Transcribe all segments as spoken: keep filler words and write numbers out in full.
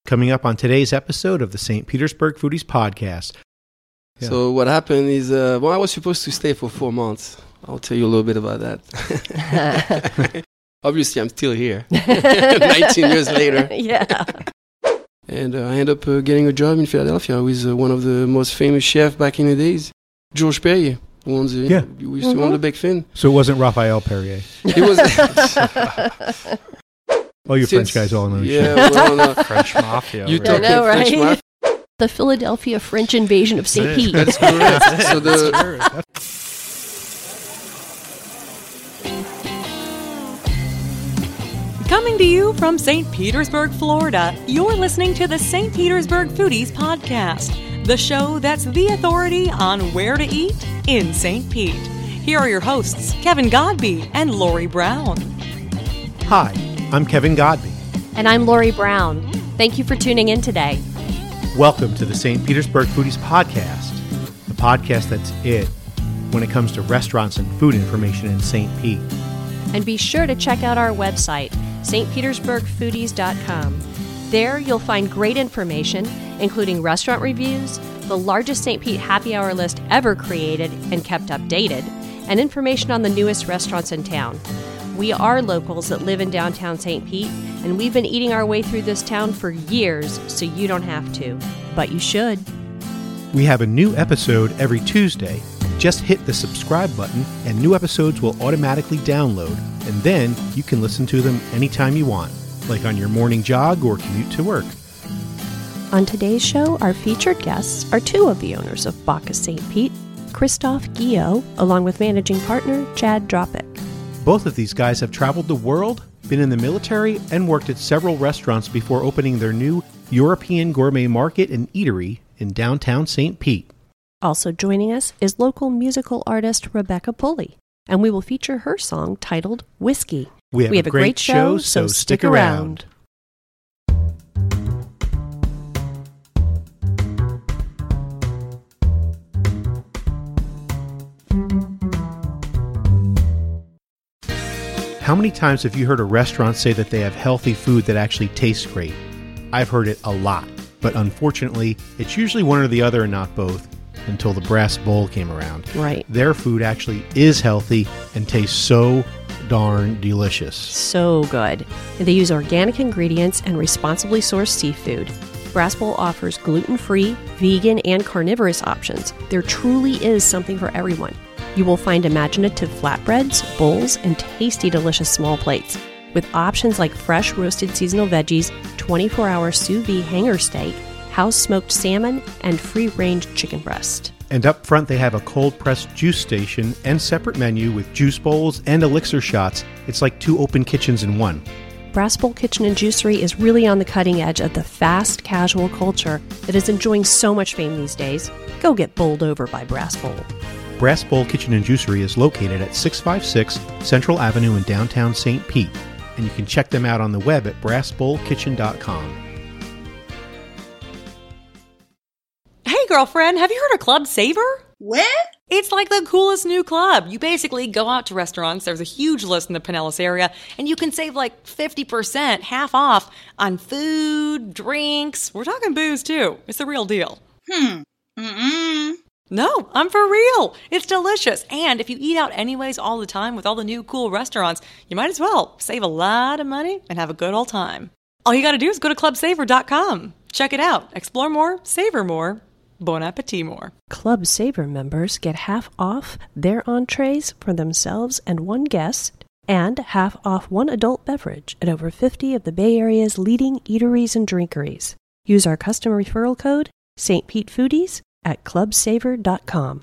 coming up on today's episode of the Saint Petersburg Foodies podcast. Yeah. So what happened is, uh, well, I was supposed to stay for four months. I'll tell you a little bit about that. Obviously, I'm still here, nineteen years later. Yeah. And uh, I ended up uh, getting a job in Philadelphia with uh, one of the most famous chefs back in the days, Georges Perrier, who owns the, yeah. who used to own the Big Fin. So it wasn't Raphael Perrier. It was. Oh, you French guys all know each yeah, other. well, no. French mafia. You really. talking I know, French right? mafia? The Philadelphia French invasion of Saint Pete. That's correct. So the Coming to you from Saint Petersburg, Florida, you're listening to the Saint Petersburg Foodies podcast, the show that's the authority on where to eat in Saint Pete. Here are your hosts, Kevin Godby and Lori Brown. Hi, I'm Kevin Godby. And I'm Lori Brown. Thank you for tuning in today. Welcome to the Saint Petersburg Foodies podcast, the podcast that's it when it comes to restaurants and food information in Saint Pete. And be sure to check out our website, S T Petersburg Foodies dot com. There you'll find great information, including restaurant reviews, the largest Saint Pete happy hour list ever created and kept updated, and information on the newest restaurants in town. We are locals that live in downtown Saint Pete, and we've been eating our way through this town for years, so you don't have to. But you should. We have a new episode every Tuesday. Just hit the subscribe button and new episodes will automatically download, and then you can listen to them anytime you want, like on your morning jog or commute to work. On today's show, our featured guests are two of the owners of Bacchus Saint Pete, Christophe Guillot, along with managing partner Chad Dropick. Both of these guys have traveled the world, been in the military, and worked at several restaurants before opening their new European gourmet market and eatery in downtown Saint Pete. Also joining us is local musical artist Rebecca Pulley, and we will feature her song titled Whiskey. We have, we have a, a great, great show, so stick around. How many times have you heard a restaurant say that they have healthy food that actually tastes great? I've heard it a lot, but unfortunately, it's usually one or the other and not both. Until the Brass Bowl came around. Right. Their food actually is healthy and tastes so darn delicious. So good. They use organic ingredients and responsibly sourced seafood. Brass Bowl offers gluten-free, vegan, and carnivorous options. There truly is something for everyone. You will find imaginative flatbreads, bowls, and tasty, delicious small plates. With options like fresh roasted seasonal veggies, twenty-four hour sous vide hanger steak, house-smoked salmon, and free-range chicken breast. And up front, they have a cold-pressed juice station and separate menu with juice bowls and elixir shots. It's like two open kitchens in one. Brass Bowl Kitchen and Juicery is really on the cutting edge of the fast, casual culture that is enjoying so much fame these days. Go get bowled over by Brass Bowl. Brass Bowl Kitchen and Juicery is located at six fifty-six Central Avenue in downtown Saint Pete, and you can check them out on the web at brass bowl kitchen dot com. Hey, girlfriend, have you heard of Club Saver? What? It's like the coolest new club. You basically go out to restaurants, there's a huge list in the Pinellas area, and you can save like fifty percent, half off, on food, drinks. We're talking booze, too. It's the real deal. Hmm. Mm-mm. No, I'm for real. It's delicious. And if you eat out anyways all the time with all the new cool restaurants, you might as well save a lot of money and have a good old time. All you got to do is go to club saver dot com. Check it out. Explore more, savor more. Bon appetit more. Club Saver members get half off their entrees for themselves and one guest, and half off one adult beverage at over fifty of the Bay Area's leading eateries and drinkeries. Use our customer referral code, Saint Pete Foodies, at club saver dot com.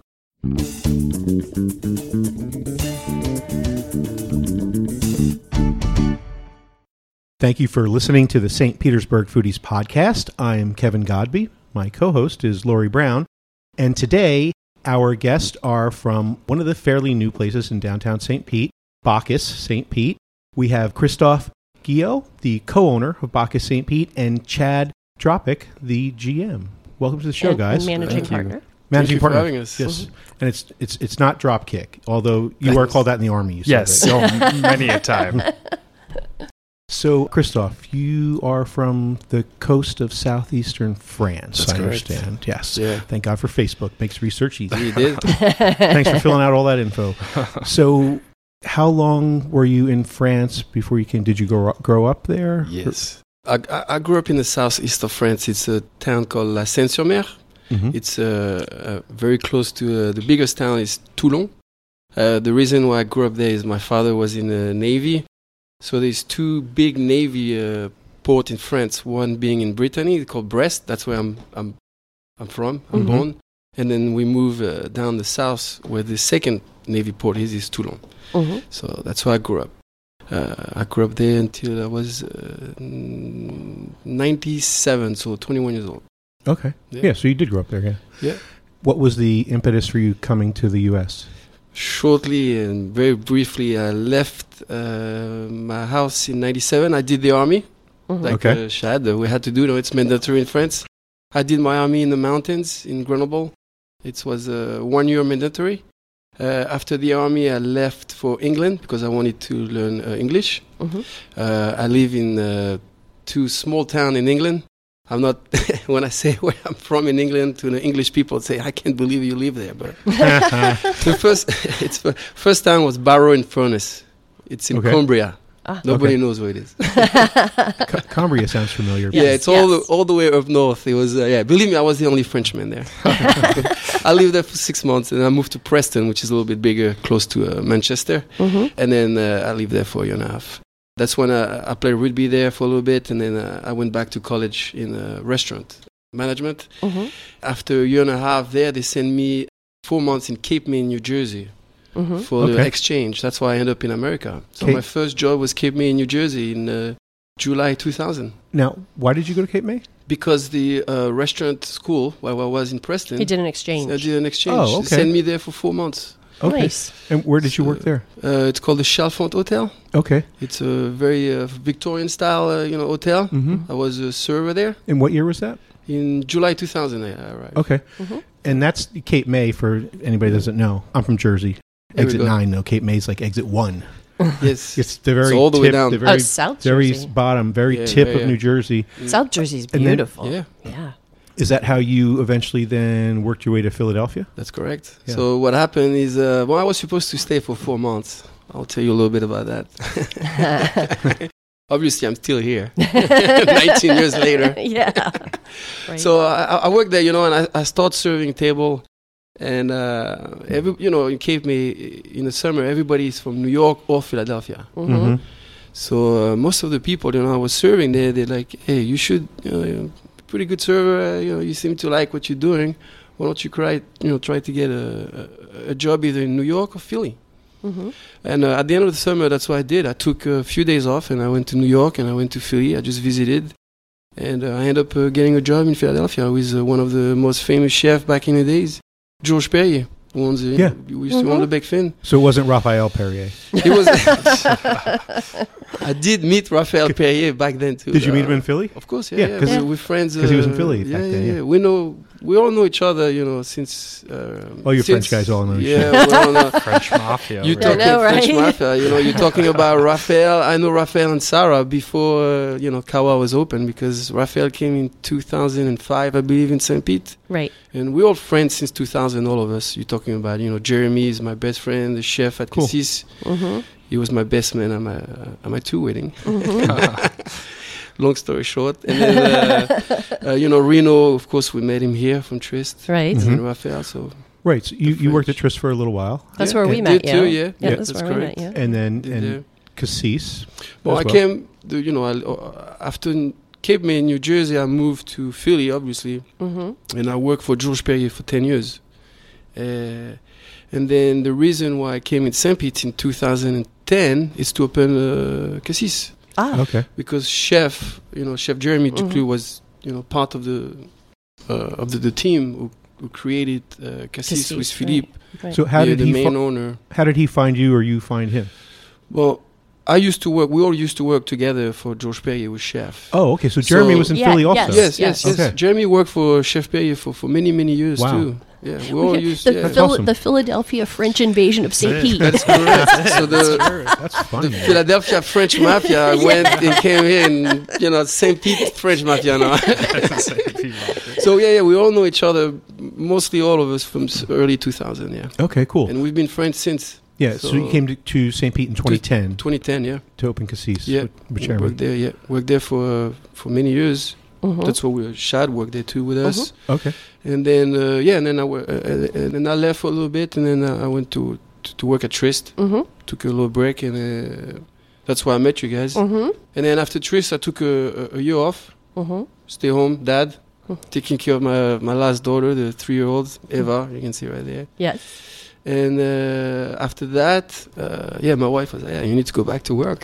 Thank you for listening to the Saint Petersburg Foodies podcast. I'm Kevin Godby. My co-host is Lori Brown. And today, our guests are from one of the fairly new places in downtown Saint Pete, Bacchus Saint Pete. We have Christophe Guillot, the co-owner of Bacchus Saint Pete, and Chad Dropick, the G M. Welcome to the show, and, guys. And managing Thank partner. You. Managing Thank you partner. for having us. Yes. And it's it's it's not Dropkick, although you are called that in the Army. You said yes, that. oh, many a time. So, Christophe, you are from the coast of southeastern France, That's I correct. understand. Yes. Yeah. Thank God for Facebook. Makes research easy. You did? Thanks for filling out all that info. So, how long were you in France before you came? Did you grow up, grow up there? Yes. I, I I grew up in the southeast of France. It's a town called La Seine-sur-Mer. Mm-hmm. It's uh, uh, very close to uh, the biggest town is Toulon. Uh, the reason why I grew up there is my father was in the Navy. So there's two big Navy uh, ports in France. One being in Brittany, called Brest. That's where I'm I'm I'm from. I'm Mhm. born. And then we move uh, down the south, where the second Navy port is, is Toulon. Mm-hmm. So that's where I grew up. Uh, I grew up there until I was uh, ninety-seven, so twenty-one years old. Okay. Yeah. Yeah, so you did grow up there, yeah. Yeah. What was the impetus for you coming to the U S? Shortly and very briefly, I left uh, my house in ninety-seven. I did the army, Mm-hmm. like Okay. uh, Shad. Uh, we had to do. No, it's mandatory in France. I did my army in the mountains in Grenoble. It was a uh, one-year mandatory. Uh, after the army, I left for England because I wanted to learn uh, English. Mm-hmm. Uh, I live in uh, two small towns in England. I'm not, when I say where I'm from in England, to the English people say, I can't believe you live there. But the first, it's first town was Barrow-in-Furness. It's in Okay. Cumbria. Ah. Nobody Okay. knows where it is. C- Cambria sounds familiar. Yeah, Yes, it's all yes. the all the way up north. It was uh, yeah. Believe me, I was the only Frenchman there. I lived there for six months, and I moved to Preston, which is a little bit bigger, close to uh, Manchester. Mm-hmm. And then uh, I lived there for a year and a half. That's when I, I played rugby there for a little bit, and then uh, I went back to college in uh, restaurant management. Mm-hmm. After a year and a half there, they sent me four months in Cape May, New Jersey, Mm-hmm. for the Okay. exchange. That's why I ended up in America. So Cape- my first job was Cape May, New Jersey in uh, July two thousand. Now, why did you go to Cape May? Because the uh, restaurant school where I was in Preston, He did an exchange. I did an exchange. Oh, They okay. sent me there for four months. Okay. Nice. And where did you work So- there? Uh, it's called the Chalfont Hotel. Okay. It's a very uh, Victorian style, uh, you know, hotel. Mm-hmm. I was a server there And what year was that? in July two thousand. I arrived. Okay. Mm-hmm. And that's Cape May for anybody that doesn't know. I'm from Jersey. There we Exit go. nine, though. Cape May's like exit one. Yes. It's the very It's all the way tip, down. the Oh, very, South very Jersey. bottom, very Yeah, tip yeah, of yeah. New Jersey. South Jersey's And then- beautiful. Yeah, Yeah. Is that how you eventually then worked your way to Philadelphia? that's correct. Yeah. So what happened is, uh, well, I was supposed to stay for four months. I'll tell you a little bit about that. Obviously, I'm still here, nineteen years later. yeah. Right. So I, I worked there, you know, and I, I started serving table. And uh, every, you know, in Cape May, in the summer, everybody is from New York or Philadelphia. Mm-hmm. So uh, most of the people, you know, I was serving there, they're like, hey, you should, you know, you're a pretty good server. Uh, you know, you seem to like what you're doing. Why don't you try, you know, try to get a, a, a job either in New York or Philly? Mm-hmm. And uh, at the end of the summer, that's what I did. I took a few days off and I went to New York and I went to Philly. I just visited. And uh, I ended up uh, getting a job in Philadelphia with uh, one of the most famous chefs back in the days, Georges Perrier. Who owns the, Yeah. we used to own the Bec Fin. So it wasn't Raphael Perrier. He was. I did meet Raphael Perrier back then too. Did you meet Uh, him in Philly? Of course, yeah, Yeah, yeah. 'cause- we, we're friends. 'cause he was in uh, Philly Yeah, back yeah, then, yeah. yeah. We know. We all know each other, you know, since. Uh, All you since, French guys all know each Yeah, we all know. French mafia. You over talking I know, French right? mafia, you know, you're talking about Raphael. I know Raphael and Sarah before, uh, you know, Kawa was open because Raphael came in two thousand five, I believe, in Saint Pete. Right. And we're all friends since two thousand, all of us. You're talking about, you know, Jeremy is my best friend, the chef at Cool. Cassis. Mm-hmm. He was my best man at my, uh, at my two wedding. Mm-hmm. Long story short. And then, uh, uh, you know, Reno, of course, we met him here from Trist. Right. Mhm. And Raphael, so. Right. So you, The you worked at French. Tryst for a little while. That's Yeah. where we Yeah. met Did you. too, yeah. Yeah, Yeah, that's, that's where correct. we met you. And then Did and there. Cassis. Well, as I came, the, you know, I, uh, after n- Cape May, New Jersey, I moved to Philly, obviously, Mm-hmm. and I worked for Georges Perrier for ten years. Uh, and then the reason why I came in Saint Pete in two thousand ten is to open uh, Cassis. Ah. Okay. Because chef, you know, Chef Jeremy Mhm. Duclos was, you know, part of the uh, of the, the team who, who created uh, Cassis, Cassis, with Philippe, Right. So how the, did the he main fi- owner. how did he find you or you find him? Well, I used to work. We all used to work together for Georges Perrier, was chef. Oh, okay. So Jeremy So- was in Yeah, Philly also. yes. Yes, yes, yes. Okay. Jeremy worked for Chef Perrier for, for many, many years Wow. too. Yeah, we all Okay, used. the, Yeah. Phil- awesome. the Philadelphia French invasion of Saint Pete. That's correct. So the That's the funny. Philadelphia French Mafia went and came here, and you know Saint Pete French Mafia now. So yeah, yeah, we all know each other. Mostly all of us from s- early two thousand. Yeah, Okay, cool. and we've been friends since Yeah, so, so- you came to, to Saint Pete in twenty ten twenty ten. Yeah, to open Cassis yeah. with, with We Jeremy. worked there. Yeah, worked there for uh, for many years. Mhm. That's what we Shad worked there too with us. Okay. And then uh, yeah, and then I wo- uh, uh, and then I left for a little bit, and then uh, I went to, to to work at Trist. Mhm. Took a little break, and uh, that's where I met you guys. Mhm. And then after Trist, I took a, a, a year off, Mhm. stay home, dad, taking care of my my last daughter, the three year old Eva. You can see right there. Yes. And uh, after that, uh, yeah, my wife was like, "Yeah, you need to go back to work."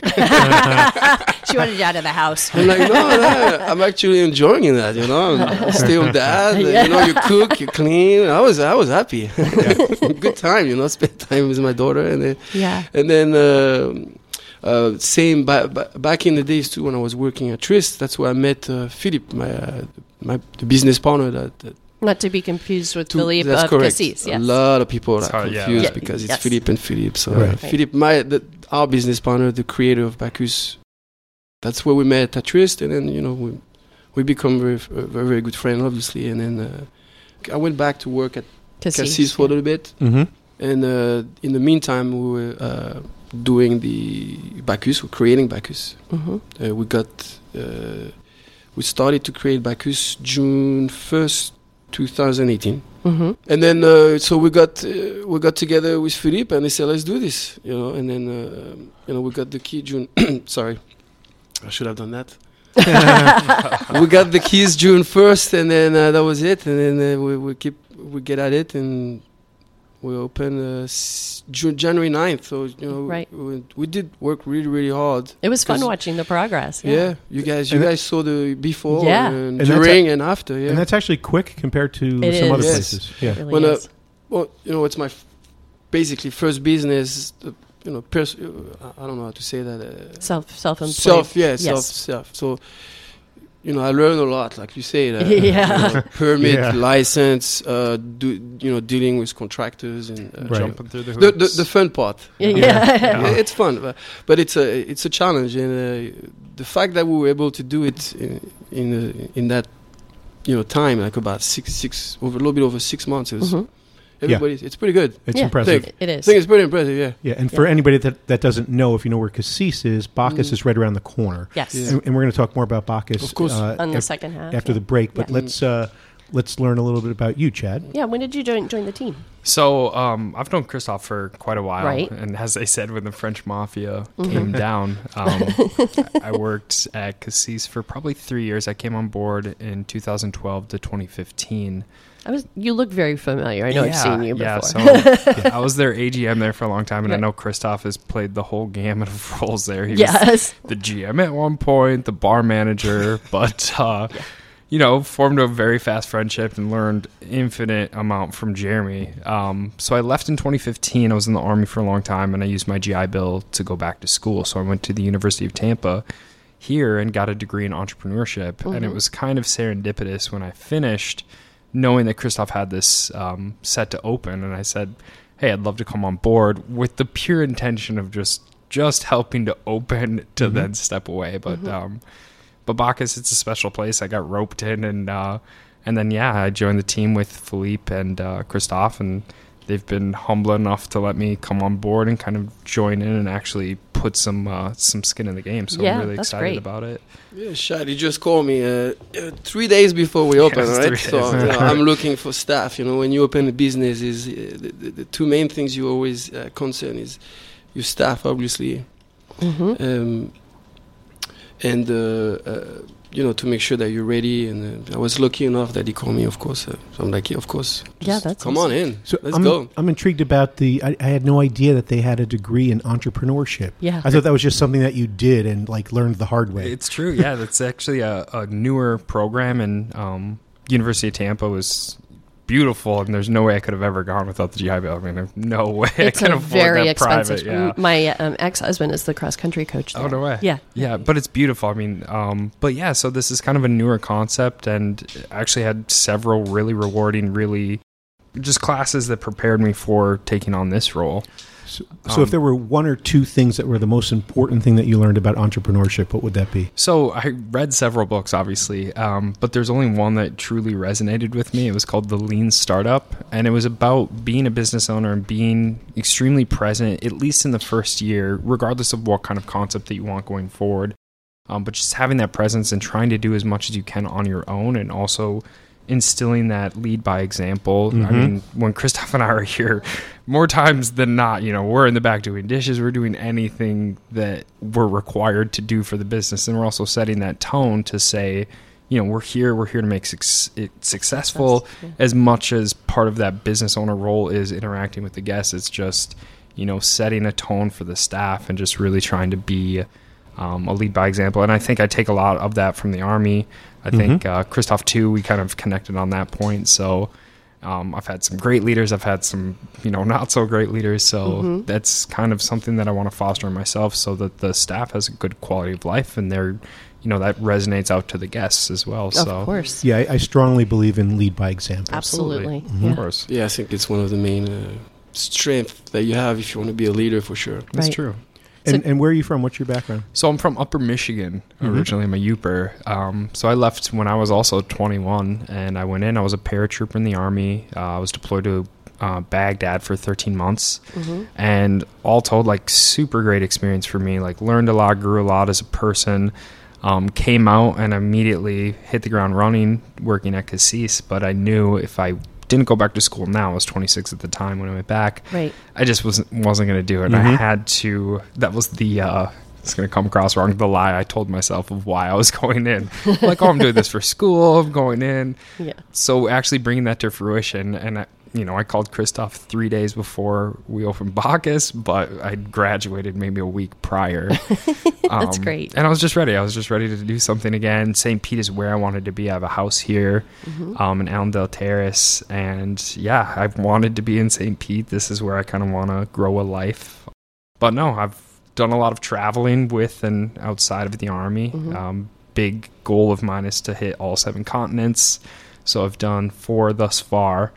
She wanted you out of the house. I'm like, no, no, I'm actually enjoying that, you know. Stay home, dad. You know, you cook, you clean. I was, I was happy. Good time, you know. Spend time with my daughter, and then, Yeah. and then, uh, uh, same ba- ba- back in the days too when I was working at Trist. That's where I met uh, Philippe, my, uh, my the business partner. That, that Not to be confused with to- Philippe that's of correct. Cassis. A Yes. lot of people are Sorry, yeah. confused Yeah. because it's Yes. Philippe and Philippe. So Right. uh, Philippe, my the, our business partner, the creator of Bacchus. That's where we met at Trist, and then you know we we become very uh, very, very good friends, obviously. And then uh, I went back to work at Cassis for a little bit, Mm-hmm. and uh, in the meantime we were uh, doing the Bacchus, we're creating Bacchus. Mm-hmm. Uh, we got uh, we started to create Bacchus June first, two thousand eighteen. Mm-hmm. And then, uh, so we got uh, we got together with Philippe, and they said, "Let's do this," you know. And then, uh, you know, we got the key June. Sorry, I should have done that. We got the keys June first, and then uh, that was it. And then uh, we we keep we get at it, and we open uh, s- June, January ninth. So you know, Right. we, we did work really really hard. It was fun 'Cause- watching the progress. Yeah, Yeah. you guys, you And that- guys saw the before, Yeah. and, And that's during, and after. Yeah, And that's actually quick compared to It some is. other Yes. places. Yeah. It really When, uh, is. well, you know, it's my f- basically first business. Uh, you know, pers- uh, I I don't know how to say that. Uh, self self-employed. self, yeah, Yes. self, self. So, you know, I learned a lot, like you say, that, Yeah. you know, permit, Yeah. license, uh, do you know, dealing with contractors and uh, Right. Jumping through the the, hoops. the the fun part. Yeah. Yeah. yeah. Yeah, it's fun, but, but it's a it's a challenge, and uh, the fact that we were able to do it in in, uh, in that you know time, like about six six over a little bit over six months, it was Mhm. everybody. It's pretty good. It's Yeah. impressive. It I is. think it's pretty impressive. Yeah. Yeah, and for anybody that, that doesn't know, if you know where Cassis is, Bacchus Mm. is right around the corner. Yes. Yeah. And, and we're going to talk more about Bacchus Of course. uh, On the af- second half. after yeah. the break. But Yeah. let's uh, let's learn a little bit about you, Chad. Yeah. When did you join join the team? So um, I've known Christophe for quite a while, Right. and as I said, when the French Mafia Mhm. came down, um, I worked at Cassis for probably three years. I came on board in two thousand twelve to twenty fifteen. I was. You look very familiar. I know I've seen you before. Yeah, so yeah, I was their A G M there for a long time, and I Right. know Christophe has played the whole gamut of roles there. He was yes. the G M at one point, the bar manager, but uh, you know, formed a very fast friendship and learned infinite amount from Jeremy. Um, so I left in twenty fifteen. I was in the Army for a long time, and I used my G I Bill to go back to school. So I went to the University of Tampa here and got a degree in entrepreneurship, and it Mhm. was kind of serendipitous when I finished, knowing that Christophe had this um, set to open, and I said, hey, I'd love to come on board with the pure intention of just just helping to open to Mhm. then step away. But Mhm. um, but Bacchus, it's a special place. I got roped in, and uh, and then yeah, I joined the team with Philippe and uh, Christophe, and they've been humble enough to let me come on board and kind of join in and actually put some uh, some skin in the game. So Yeah, I'm really that's excited great. about it. Yeah, Shad, he just called me uh, uh, three days before we open, Yes, right? three So days. you know, I'm looking for staff. You know, when you open a business, is uh, the, the, the two main things you always uh, concern is your staff, obviously, Mm-hmm. um, and uh, uh, you know, to make sure that you're ready. And uh, I was lucky enough that he called me, of course. Uh, so I'm like, yeah, of course. Yeah, Just that's come awesome. on in. So Let's I'm, go. I'm intrigued about the. I, I had no idea that they had a degree in entrepreneurship. Yeah. I thought that was just something that you did and like learned the hard way. It's true, yeah. That's actually a, a newer program, and um, University of Tampa was beautiful, and there's no way I could have ever gone without the G I Bill. I mean, there's no way I It's can a afford very that expensive. private. Yeah. M- My um, ex-husband is the cross-country coach there. Oh, no way. Yeah. Yeah, but it's beautiful. I mean, um, but yeah, so this is kind of a newer concept, and I actually had several really rewarding, really just classes that prepared me for taking on this role. So, so if Um, there were one or two things that were the most important thing that you learned about entrepreneurship, what would that be? So I read several books, obviously, um, but there's only one that truly resonated with me. It was called The Lean Startup, and it was about being a business owner and being extremely present, at least in the first year, regardless of what kind of concept that you want going forward. Um, but just having that presence and trying to do as much as you can on your own, and also instilling that lead by example. Mm-hmm. I mean, when Christoph and I are here, more times than not, you know, we're in the back doing dishes, we're doing anything that we're required to do for the business. And we're also setting that tone to say, you know, we're here, we're here to make suc- it successful. Yeah. As much as part of that business owner role is interacting with the guests, it's just, you know, setting a tone for the staff and just really trying to be um, a lead by example. And I think I take a lot of that from the Army. I think uh, Christoph too, we kind of connected on that point. So um, I've had some great leaders. I've had some, you know, not so great leaders. So Mhm. that's kind of something that I want to foster in myself, so that the staff has a good quality of life, and they're, you know, that resonates out to the guests as well. Of so course. Yeah, I, I strongly believe in lead by example. Absolutely. Mhm. Yeah. Of course, Yeah, I think it's one of the main uh, strengths that you have if you want to be a leader, for sure. that's Right. true. And, and where are you from? What's your background? So I'm from Upper Michigan Mhm. originally. I'm a Youper. Um, so I left when I was also twenty-one, and I went in. I was a paratrooper in the Army. Uh, I was deployed to uh, Baghdad for thirteen months, Mhm. and all told, like, super great experience for me. Like, learned a lot, grew a lot as a person. Um, came out and immediately hit the ground running, working at Cassis. But I knew if I didn't go back to school now, I was twenty-six at the time when I went back, Right. I just wasn't wasn't going to do it. Mhm. I had to. That was the. Uh, it's going to come across wrong. The lie I told myself of why I was going in. Like, oh, I'm doing this for school. I'm going in. Yeah. So actually bringing that to fruition, and I, you know, I called Christoph three days before we opened Bacchus, but I graduated maybe a week prior. That's Um, great. And I was just ready. I was just ready to do something again. Saint Pete is where I wanted to be. I have a house here Mm-hmm. um, in Allendale Terrace. And yeah, I've wanted to be in Saint Pete. This is where I kind of want to grow a life. But no, I've done a lot of traveling with and outside of the Army. Mhm. Um, big goal of mine is to hit all seven continents. So I've done four thus far.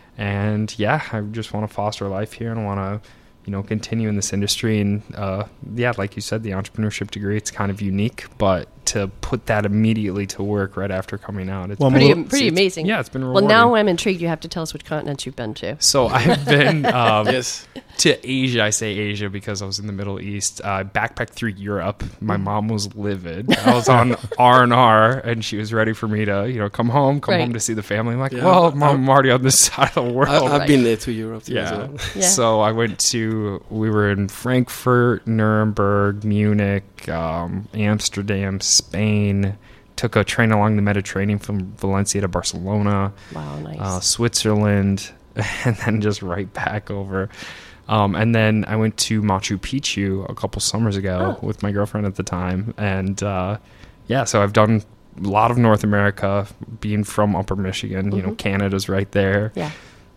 And yeah, I just want to foster a life here and want to, you know, continue in this industry. And uh, yeah, like you said, the entrepreneurship degree, it's kind of unique, but to put that immediately to work right after coming out, it's Well, I'm a Pretty, little- pretty it's- amazing. Yeah, it's been Well, rewarding. now I'm intrigued. You have to tell us which continents you've been to. So I've been um, Yes. to Asia. I say Asia because I was in the Middle East. I uh, backpacked through Europe. My mom was livid. I was on R and R, and she was ready for me to, you know, come home, come Right. home to see the family. I'm like, Yeah. well, mom, I'm already on this side of the world. I, I've right. been there to Europe too, as Yeah. well. Yeah. So I went to, we were in Frankfurt, Nuremberg, Munich, um, Amsterdam, Spain. Took a train along the Mediterranean from Valencia to Barcelona, Wow, nice. uh, Switzerland, and then just right back over. Um, and then I went to Machu Picchu a couple summers ago Oh. with my girlfriend at the time. And uh, yeah, so I've done a lot of North America, being from Upper Michigan. You know, Mhm. Canada's right there. yeah.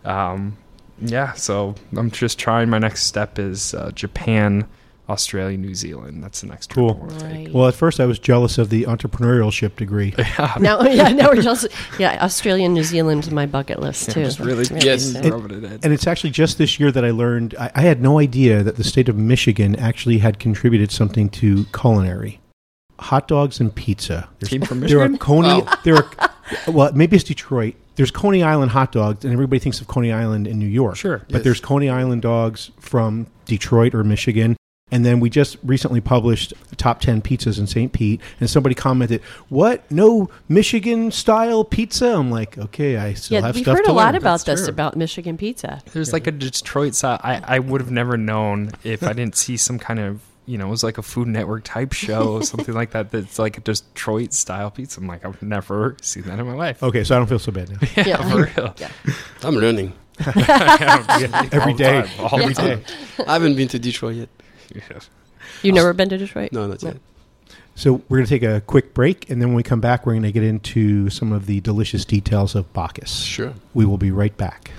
Um, yeah, so I'm just trying. My next step is uh, Japan, Australia, New Zealand. That's the next trip Cool. I want to take. Right. Well, at first I was jealous of the entrepreneurship degree. now, yeah, now we're just yeah. Australia and New Zealand is my bucket list too. Just really, Yes. just so- rubbing it in. And it's actually just this year that I learned, I, I had no idea that the state of Michigan actually had contributed something to culinary. Hot dogs and pizza. There's- Came from There are Michigan? Coney, Oh. there are, well, maybe it's Detroit. There's Coney Island hot dogs, and everybody thinks of Coney Island in New York. Sure. But Yes. there's Coney Island dogs from Detroit or Michigan. And then we just recently published top ten pizzas in Saint Pete, and somebody commented, "What? No Michigan-style pizza?" I'm like, okay, I still Yeah, have we've stuff heard to a lot learn. about That's this true. about Michigan pizza. There's like a Detroit side. I, I would have never known if I didn't see some kind of, you know, it was like a Food Network type show, something like that. That's like a Detroit style pizza. I'm like, I've never seen that in my life. Okay, so I don't feel so bad now. Yeah, Yeah. for real. Yeah. I'm learning. Every All the day. time, all Every the day. I haven't been to Detroit yet. time. Yeah. You've never been to Detroit? No, not yet. So we're going to take a quick break, and then when we come back, we're going to get into some of the delicious details of Bacchus. Sure. We will be right back.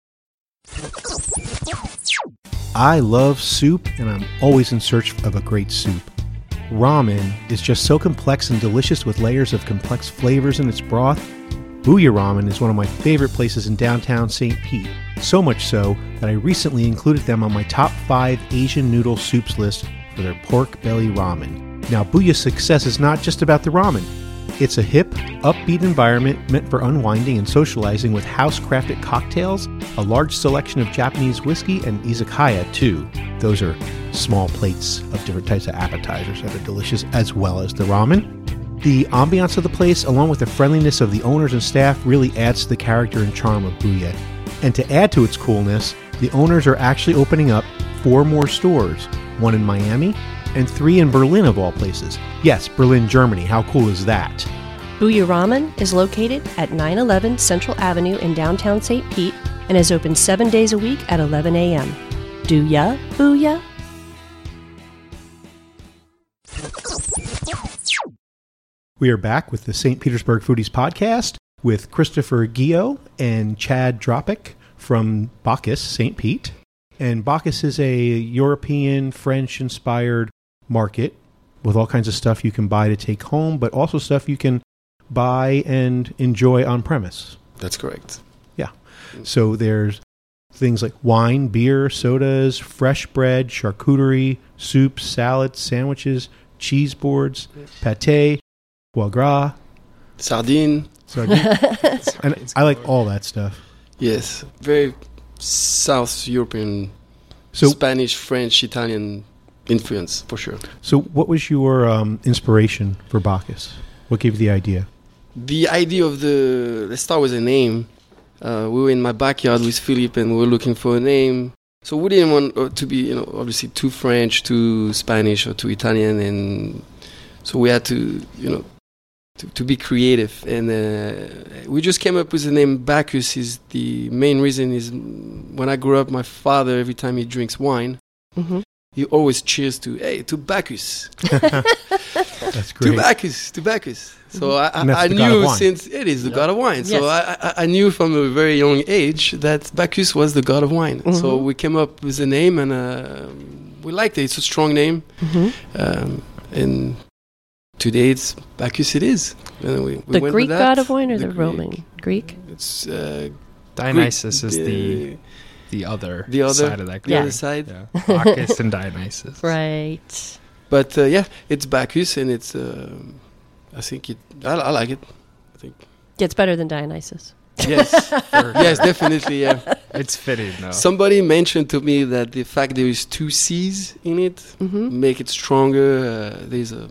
I love soup, and I'm always in search of a great soup. Ramen is just so complex and delicious with layers of complex flavors in its broth. Booyah Ramen is one of my favorite places in downtown Saint Pete, so much so that I recently included them on my top five Asian noodle soups list for their pork belly ramen. Now, Booyah's success is not just about the ramen. It's a hip, upbeat environment meant for unwinding and socializing with house-crafted cocktails, a large selection of Japanese whiskey, and izakaya, too. Those are small plates of different types of appetizers that are delicious, as well as the ramen. The ambiance of the place, along with the friendliness of the owners and staff, really adds to the character and charm of Booyah. And to add to its coolness, the owners are actually opening up four more stores, one in Miami, and three in Berlin, of all places. Yes, Berlin, Germany. How cool is that? Booyah Ramen is located at nine eleven Central Avenue in downtown Saint Pete and is open seven days a week at eleven a.m. Do ya, Booyah? We are back with the Saint Petersburg Foodies podcast with Christopher Guillot and Chad Dropic from Bacchus, Saint Pete. And Bacchus is a European, French-inspired market with all kinds of stuff you can buy to take home, but also stuff you can buy and enjoy on premise. That's correct. Yeah. So there's things like wine, beer, sodas, fresh bread, charcuterie, soups, salads, sandwiches, cheese boards, pate, foie gras, Sardine. sardine. And I like all that stuff. Yes. Very South European, So, Spanish, French, Italian influence, for sure. so what was your um, inspiration for Bacchus? What gave you the idea? The idea of the... Let's start with a name. Uh, we were in my backyard with Philippe and we were looking for a name. So we didn't want uh, to be, you know, obviously too French, too Spanish, or too Italian. And so we had to, you know, to, to be creative. And uh, we just came up with the name Bacchus. Is the main reason is when I grew up, my father, every time he drinks wine, Mm-hmm. he always cheers to, hey, to Bacchus. That's To great. Bacchus, to Bacchus. So I, And that's I, I the god of knew wine. since it is the god of wine. So Yes. I, I, I knew from a very young age that Bacchus was the god of wine. So Mhm. we came up with a name and uh, we liked it. It's a strong name. Mm-hmm. Um, and today it's Bacchus it is. And we, we The went with Greek that. god of wine or the, Greek. Roman? Greek? It's uh, Dionysus Greek, is the uh, the other the other- side of that. the Yeah. other side. Yeah. Bacchus and Dionysus. Right. But uh, yeah, it's Bacchus and it's, uh, I think it, I, I like it. I think. It's better than Dionysus. Yes, yes, definitely, yeah. It's fitting though. Somebody mentioned to me that the fact there is two C's in it Mm-hmm. make it stronger. Uh, there's a.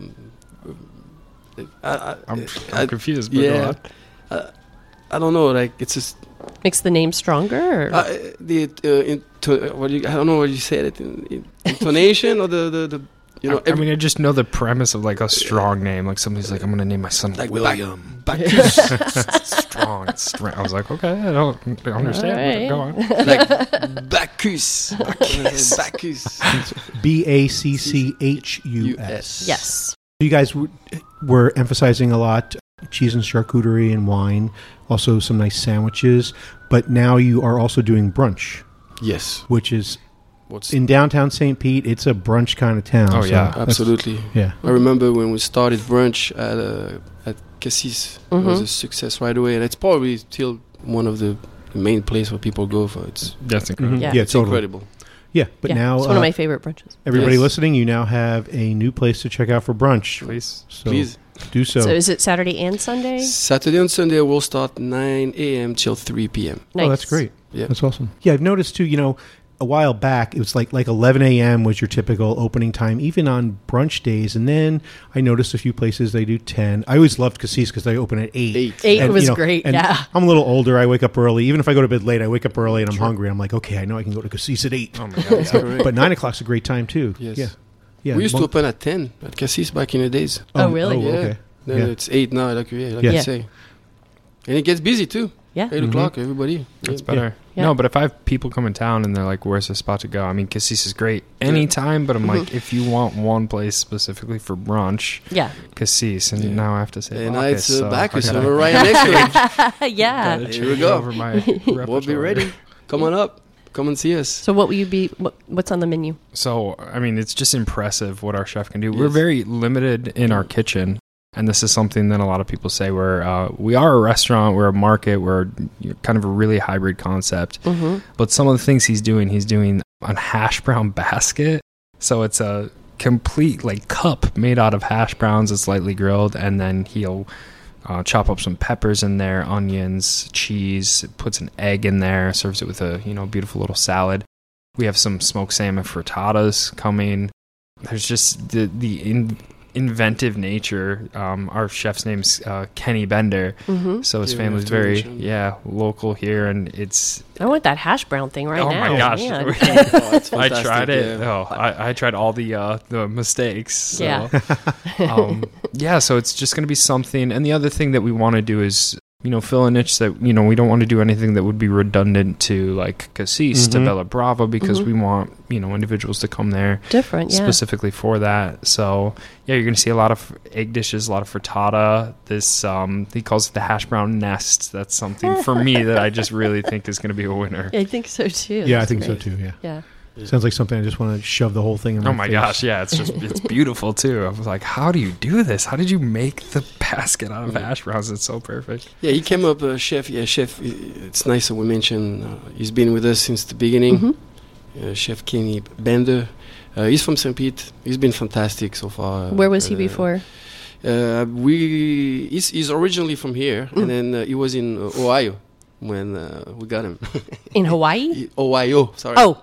I, I, I'm, I, I'm confused. But yeah. go on. I don't know. Like it's just Makes the name stronger? Or? uh, the uh, into, what you, I don't know what you said it in, in intonation or the the, the you know. I, I mean, I just know the premise of like a strong name. Like somebody's like, I'm gonna name my son like William. Bacchus, strong. It's stra- I was like, okay, I don't, I don't understand. All right. Go on. like Bacchus, Bacchus, Bacchus. B A C C H U S. Yes. You guys w- were emphasizing a lot cheese and charcuterie and wine, also some nice sandwiches, but now you are also doing brunch, Yes. which is What's in downtown Saint Pete. It's a brunch kind of town. Oh, so yeah. that's- absolutely. Yeah. I remember when we started brunch at uh, at Cassis. It was Mhm. a success right away, and it's probably still one of the main places where people go for. It's, That's incredible. Mhm. Yeah. Yeah, it's totally. incredible. Yeah, but Yeah, now it's one uh, of my favorite brunches. everybody Yes. listening, you now have a new place to check out for brunch. Please. So Please. do so. So, is it Saturday and Sunday? Saturday and Sunday we'll start nine a.m. till three p.m. Oh, that's great. Yeah. That's awesome. Yeah, I've noticed too, you know, a while back, it was like like eleven a.m. was your typical opening time, even on brunch days. And then I noticed a few places they do ten. I always loved Cassis because they open at eight. Eight. Eight And, was you know, great, and yeah. I'm a little older. I wake up early. Even if I go to bed late, I wake up early and I'm hungry. I'm like, okay, I know I can go to Cassis at eight. Oh my god. That's correct. But nine o'clock's a great time too. Yes. Yeah. Yeah. we used Mon- to open at ten at Cassis back in the days. Oh, really? Oh, Yeah. okay. Then Yeah. it's eight now, like, yeah, like Yeah. you Yeah. say. And it gets busy too. Yeah. Eight o'clock, everybody. That's Yeah. better. Yeah. No, but if I have people come in town and they're like, "Where's the spot to go?" I mean, Cassis is great anytime, but I'm like, if you want one place specifically for brunch, Yeah. Cassis, and Yeah. now I have to say And Bacchus, it's uh, so Bacchus, I so gotta- we're right next to it. yeah. gotta Here we change go. over my We'll be repertoire. ready. Come on up. Come and see us. So what will you be? What, what's on the menu? So, I mean, it's just impressive what our chef can do. We're Yes. very limited in our kitchen, and this is something that a lot of people say. We're uh, we are a restaurant, we're a market, we're you know, kind of a really hybrid concept. Mm-hmm. But some of the things he's doing, he's doing a hash brown basket. So it's a complete like cup made out of hash browns that's lightly grilled, and then he'll uh, chop up some peppers in there, onions, cheese, puts an egg in there, serves it with a you know beautiful little salad. We have some smoked salmon frittatas coming. There's just the the in, inventive nature. Um, our chef's name's uh, Kenny Bender, Mm-hmm. so his Yeah, we family's have to very mention. yeah local here, and it's I want that hash brown thing right oh now. my gosh. Man. Oh, it's I fantastic, tried it. yeah. Oh, I, I tried all the uh, the mistakes. So, Yeah. um, yeah. So it's just going to be something. And the other thing that we want to do is, you know, fill a niche that you know we don't want to do anything that would be redundant to like Cassis to Mhm. Bella Brava because Mhm. we want you know individuals to come there Different, yeah. specifically for that. So yeah, you're going to see a lot of egg dishes, a lot of frittata. This um, he calls it the hash brown nest. That's something for me that I just really think is going to be a winner. I think so too. Yeah, I That's think so great. too. Yeah. Yeah. Sounds like something I just want to shove the whole thing in my Oh my face. gosh, yeah, it's just it's beautiful too. I was like, how do you do this? How did you make the basket out of hash browns? It's so perfect. Yeah, he came up, uh, chef. Yeah, chef. i- It's nice that we mentioned. Uh, he's been with us since the beginning. Mhm. Uh, Chef Kenny Bender. Uh, he's from Saint Pete. He's been fantastic so far. Where was he Uh, before? Uh, we he's, he's originally from here, Mm. and then uh, he was in uh, Ohio when uh, we got him. In Hawaii? He- Ohio, sorry. Oh,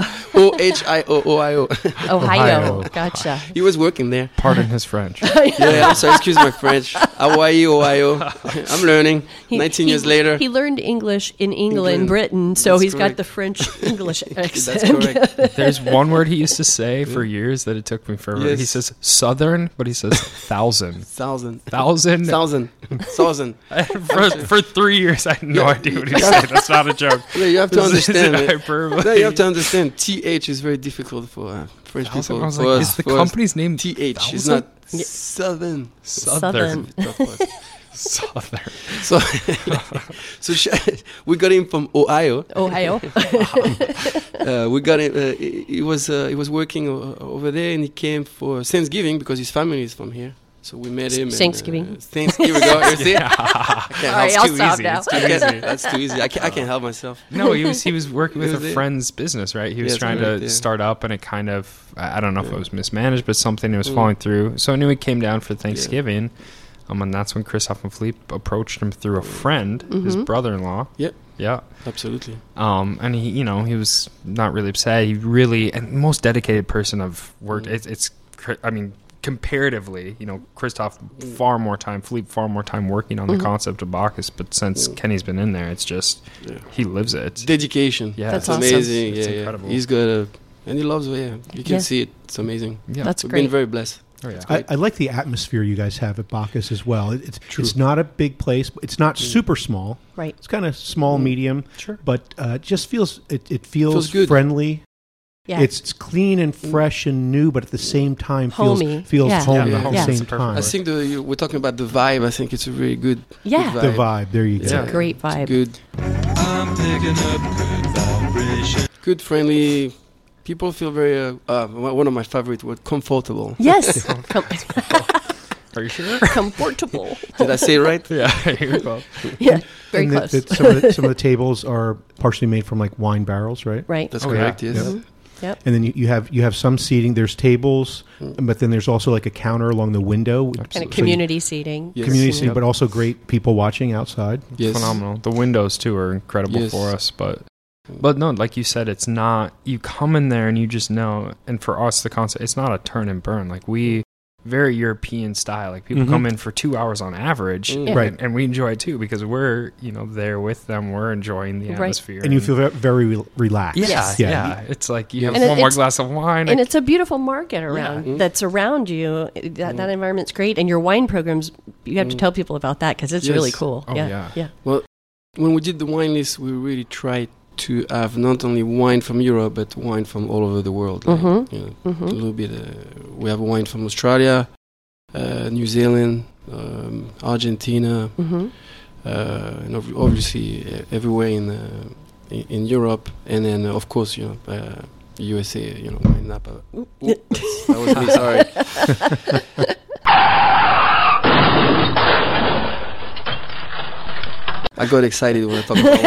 O H I O Ohio. Ohio. Ohio. Gotcha. He was working there. Pardon his French. Yeah, I'm sorry, excuse my French. Hawaii, Ohio. I'm learning. He- nineteen he- years later. He learned English in England, England. Britain, so That's he's got correct. the French English accent. That's correct. There's one word he used to say for years that it took me forever. Yes. He says southern, but he says thousand. Thousand. Thousand. Thousand. Thousand. for, for three years, I had no Yeah. idea what he said. That's not a joke. Yeah, you have to This is understand. man. hyperbole. No, you have to understand. T H is very difficult for uh, French Thousand. people. I was for like, us, is the for us. company's name T H. It's Thousand? not Yeah. Southern. Southern. Tough word. Southern. So, so sh- we got him from Ohio. Ohio. Uh, we got him. Uh, he, he was uh, he was working o- over there, and he came for Thanksgiving because his family is from here. So we met him. and, Thanksgiving. Uh, Thanksgiving. Here we go. You see? I can't All right, help- I'll too stop easy. now. It's too I can't- easy. That's too easy. I can't, I can't help myself. No, he was he was working with It a was it. friend's business, right? He was Yeah, trying correct, to yeah. start up, and it kind of I I don't know if Yeah. it was mismanaged, but something was Mm. falling through. So I knew he came down for Thanksgiving, um, and that's when Christophe and Philippe approached him through a friend, his Mhm. brother-in-law. Yep. Yeah. Absolutely. Um, and he, you know, he was not really upset. He really, and most dedicated person I've worked. Mm. It's, it's, cr- I mean, comparatively, you know, Christophe far more time, Philippe far more time working on Mhm. the concept of Bacchus. But since Mm. Kenny's been in there, it's just Yeah. he lives it. Dedication. Yeah, That's It's awesome. amazing. It's yeah, incredible. yeah. He's got a, and he loves it. Yeah, you can Yeah. see it. It's amazing. Yeah. That's We've great. been very blessed. oh yeah. I, I like the atmosphere you guys have at Bacchus as well. It, it's True. it's not a big place. It's not super small. Right. It's kind of small, Mm. medium, Sure. but uh, it just feels it, it feels, Feels good. friendly. Yeah. It's, it's clean and fresh and new, but at the same time feels Homey. feels Yeah. homey Yeah, at the yeah. same That's a perfect time. I think the, you, we're talking about the vibe. I think it's a really good, yeah. good The vibe. vibe. There you It's go. a great vibe. Good. Good, friendly. People feel very. Uh, uh, one of my favorite words, comfortable. Yes. Com- Are you sure? comfortable. Did I say it right? yeah. Here we go. Yeah. Very and that- close. that some, of the, some of the tables are partially made from like wine barrels, right? Right. That's Oh, correct. yeah. Yes. Yep. Mhm. Yep. And then you, you have you have some seating. There's tables, Mm. but then there's also like a counter along the window. Kind So of you- community seating. Yes. community Yes. seating, but also great people watching outside. Yes. Phenomenal. The windows too are incredible Yes. for us, but but no, like you said, it's not. You come in there and you just know. And for us, the concept, it's not a turn and burn. Like we. Very European style. Like people Mhm. come in for two hours on average, Mm. and, Right. and we enjoy it too because we're you know there with them. We're enjoying the Right. atmosphere, And you feel ve- very re- relaxed. yeah, Yes. yeah, Yeah. It's like you have And it- one more it's- glass of wine. And it's a beautiful market around Mm. that's around you. That, that environment's great. And your wine programs, you have to Mm. tell people about that because it's Yes. really cool. Oh, yeah. yeah. Yeah. Well, when we did the wine list, we really tried to have not only wine from Europe, but wine from all over the world. Like, Mhm. you know, Mhm. a little bit. Uh, we have wine from Australia, uh, New Zealand, um, Argentina, Mm-hmm. uh, and ob- obviously uh, everywhere in, uh, in in Europe, and then uh, of course you know uh, U S A. You know, in Napa. Oop, that was me. Sorry. I got excited when I talked about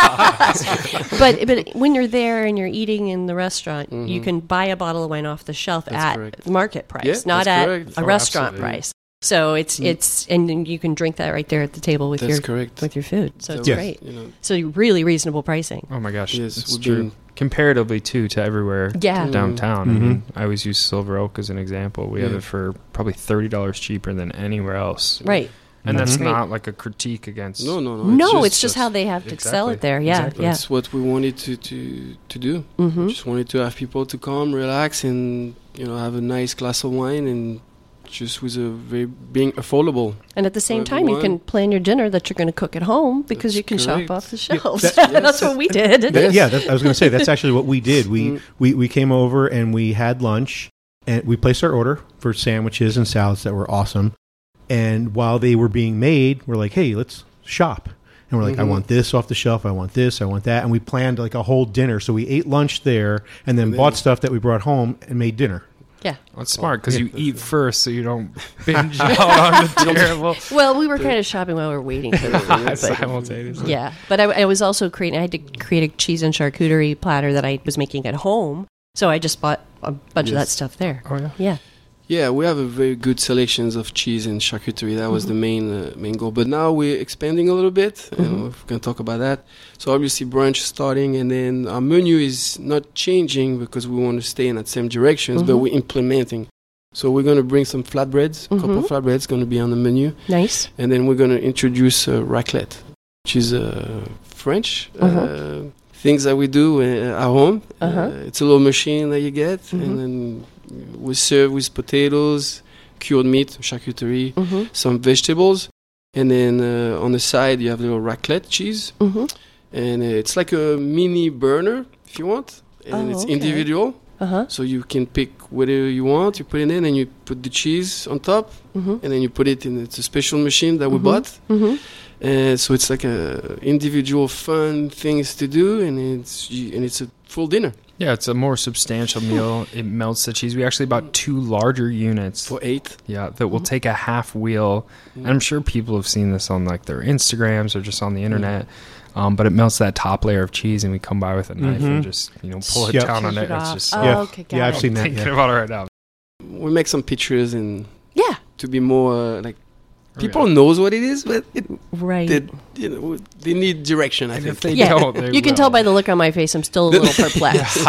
wine. but but when you're there and you're eating in the restaurant, you Mhm. can buy a bottle of wine off the shelf That's at correct. market price, Yeah, not that's at correct. a Oh, restaurant absolutely. price. So it's Mm. it's and then you can drink that right there at the table with That's your correct. with your food. So it's Yes. great. You know, So really reasonable pricing. Oh my gosh, Yes, it's we've true. been- Comparatively too to everywhere Yeah. Mm. downtown. Mhm. I mean, I always use Silver Oak as an example. We have Yeah. it for probably thirty dollars cheaper than anywhere else. Right. And That's that's great. not like a critique against. no, no, no. No, it's just how they have to sell Exactly. it there. Yeah, Exactly. yeah. That's what we wanted to to to do. Mm-hmm. Just wanted to have people to come, relax, and you know have a nice glass of wine, and just with a very being affordable. And at the same For time, you can everyone. plan your dinner that you're going to cook at home because That's you can correct. shop off the Yeah, shelves. that- That's what we did. That- yeah, that, I was going to say that's actually what we did. We, Mm. we we came over and we had lunch, and we placed our order for sandwiches and salads that were awesome. And while they were being made, we're like, "Hey, let's shop." And we're like, "I Mhm. want this off the shelf. I want this. I want that." And we planned like a whole dinner. So we ate lunch there, and then And then- bought stuff that we brought home and made dinner. Yeah. Well, it's smart because Yeah. you eat first, so you don't binge out on the terrible Well, we were kind of shopping while we were waiting for the food. but- simultaneously. Yeah, but I, I was also creating. I had to create a cheese and charcuterie platter that I was making at home. So I just bought a bunch of that Yes. stuff there. Oh yeah. Yeah. Yeah, we have a very good selections of cheese and charcuterie. That was the main uh, main goal. But now we're expanding a little bit, and Mhm. we're going to talk about that. So obviously brunch starting, and then our menu is not changing because we want to stay in that same directions, but Mhm. we're implementing. So we're going to bring some flatbreads, a couple Mhm. of flatbreads going to be on the menu, Nice. and then we're going to introduce uh, raclette, which is uh, French. Uh-huh. Uh, things that we do uh, at home. Uh-huh. Uh, it's a little machine that you get, Mhm. and then we serve with potatoes, cured meat, charcuterie, Mm-hmm. some vegetables, and then uh, on the side you have little raclette cheese, Mm-hmm. and uh, it's like a mini burner if you want, and Oh, it's okay. individual, Uh-huh. so you can pick whatever you want. You put it in, and you put the cheese on top, Mm-hmm. and then you put it in. It's a special machine that we Mhm. bought. Mm-hmm. And so it's like a individual fun things to do, and it's and it's a full dinner Yeah, it's a more substantial meal. It melts the cheese. We actually bought two larger units. for eight. Yeah, that will take a half wheel. And I'm sure people have seen this on like their Instagrams or just on the internet. Um, but it melts that top layer of cheese, and we come by with a knife and Mhm. just you know pull it Yep. down on Take it. it It's off. just Oh, yeah, okay, got yeah, I've it. seen that. thinking Yeah. about it right now. We make some pictures and Yeah. to be more uh, like Oh, people yeah. knows what it is, but it, Right. they, you know, they need direction. I And think. if they yeah. don't, they you can will. tell by the look on my face. I'm still a little perplexed.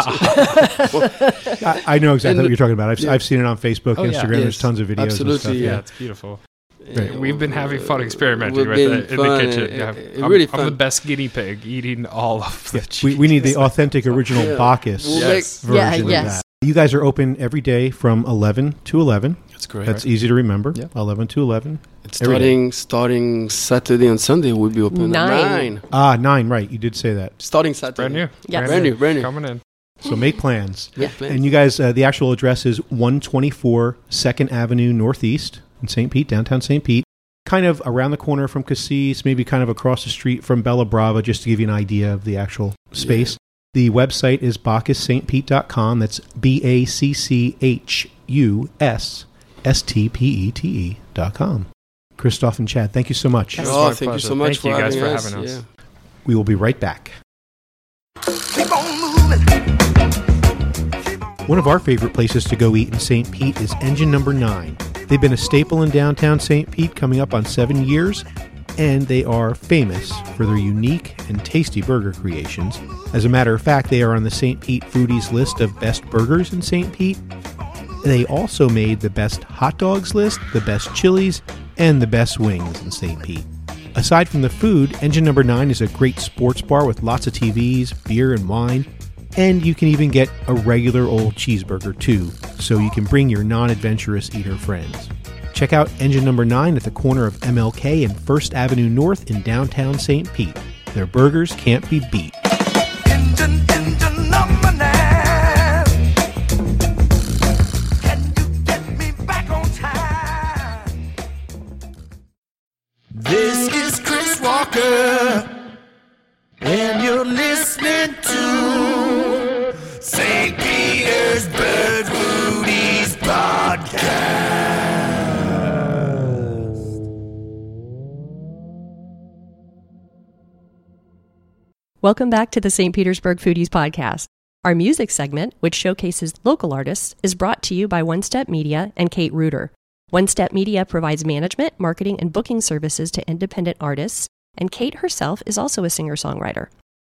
I, I know exactly And what the- you're talking about. I've, yeah. I've seen it on Facebook, Oh, yeah. Instagram. There's Yes. tons of videos. And Absolutely, stuff, Yeah, yeah. it's beautiful. Yeah, We've been having fun uh, experimenting we've with been it in the fun, kitchen. uh, Yeah. uh, I'm, really I'm the fun. best guinea pig eating all of the Yeah. cheese. We, we need the authentic original Yeah. Bacchus We'll Yes. make- Yeah, version yes. of that. You guys are open every day from eleven to eleven. That's correct. That's easy to remember. Yeah. eleven to eleven. It's every day. starting starting Saturday and Sunday. We'll be open Nine. at nine. Ah, nine, right. You did say that. Starting Saturday. brand new. Yes. Brand new, brand new. Coming in. So make plans. Make plans. And you guys, uh, the actual address is one twenty-four second Avenue Northeast in Saint Pete, downtown Saint Pete. Kind of around the corner from Cassis, maybe kind of across the street from Bella Brava, just to give you an idea of the actual space. The website is bacchus saint pete dot com. That's B A C C H U S S T P E T E dot com. Christophe and Chad, thank you so much. Yes. Oh, my thank you pleasure. so much Thank for you guys having for us. having us. Yeah. We will be right back. One of our favorite places to go eat in Saint Pete is Engine Number nine. They've been a staple in downtown Saint Pete coming up on seven years, and they are famous for their unique and tasty burger creations. As a matter of fact, they are on the Saint Pete Foodies list of best burgers in Saint Pete. They also made the best hot dogs list, the best chilies, and the best wings in Saint Pete. Aside from the food, Engine Number nine is a great sports bar with lots of T Vs, beer, and wine. And you can even get a regular old cheeseburger too, so you can bring your non-adventurous eater friends. Check out Engine Number nine at the corner of M L K and First Avenue North in downtown Saint Pete. Their burgers can't be beat. Engine, engine number nine. Can you get me back on time? This is Chris Walker, and you're listening to Saint Petersburg Foodies Podcast. Welcome back to the Saint Petersburg Foodies Podcast. Our music segment, which showcases local artists, is brought to you by One Step Media and Kate Reuter. One Step Media provides management, marketing, and booking services to independent artists, and Kate herself is also a singer-songwriter.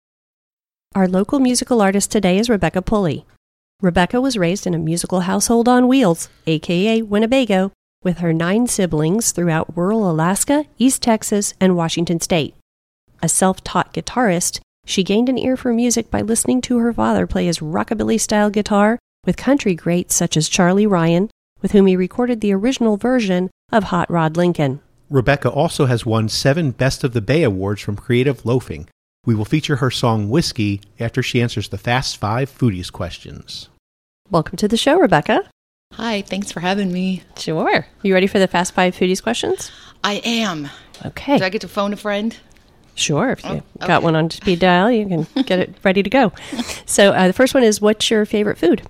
Our local musical artist today is Rebecca Pulley. Rebecca was raised in a musical household on wheels, aka Winnebago, with her nine siblings throughout rural Alaska, East Texas, and Washington State. A self-taught guitarist, she gained an ear for music by listening to her father play his rockabilly-style guitar with country greats such as Charlie Ryan, with whom he recorded the original version of Hot Rod Lincoln. Rebecca also has won seven Best of the Bay awards from Creative Loafing. We will feature her song Whiskey after she answers the Fast Five Foodies questions. Welcome to the show, Rebecca. Hi, thanks for having me. Sure. You ready for the Fast Five Foodies questions? I am. Okay. Do I get to phone a friend? Sure. If you Oh, got okay. one on speed dial, you can get it ready to go. So uh, the first one is, what's your favorite food?